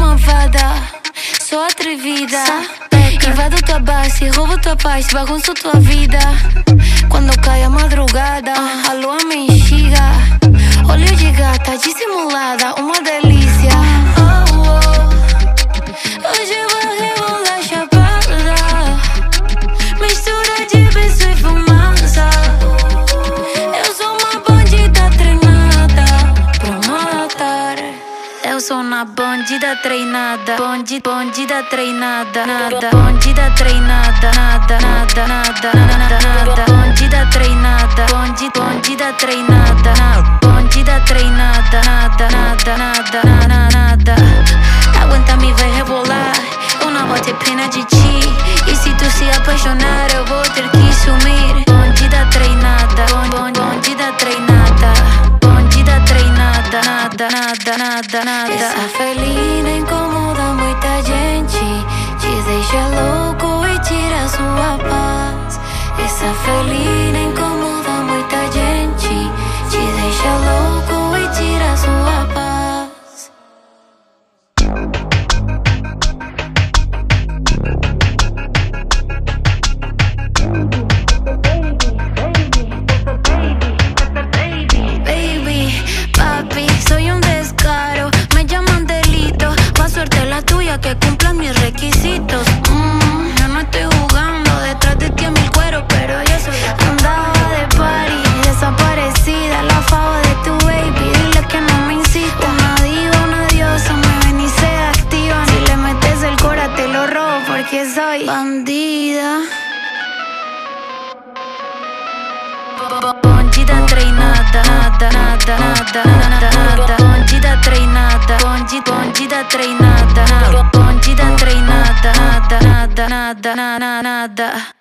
malvada, sou atrevida. Invado tua base, roubo tua paz, bagunço tua vida. Quando cai a madrugada, a lua me enxiga. Olho de gata dissimulada, uma delícia. Hoje vou rebolar chapada, mistura de beijo e fumaça. Eu sou uma bandida treinada pra matar. Eu sou uma bandida treinada, bandida treinada, nada, bandida treinada, nada, nada, nada, nada, nada, bandida treinada, bandida treinada, bandida treinada, nada, nada, nada, nada, nada. Aguenta me ver rebolar, eu não vou ter pena de ti. E se tu se apaixonar, eu vou ter que sumir. Bandida treinada, bandida treinada, bandida treinada, nada, nada, nada, nada. Essa felina incomoda muita gente, te deixa louco e tira sua paz. Essa felina incomoda muita gente, te deixa louco e tira sua paz. Que cumplan mis requisitos. Yo no estoy jugando, detrás de ti es mi cuero, pero yo soy. Andaba de party, desaparecida, la fava de tu baby, dile que no me insista. Una diva, una diosa, me ven y se activan. Si le metes el cora te lo robo porque soy bandida. Bandida treinada, nada, nada, nada, nada, nada. Bandida treinada, bandida treinada, bandida treinada, nada, nada, nada, nada.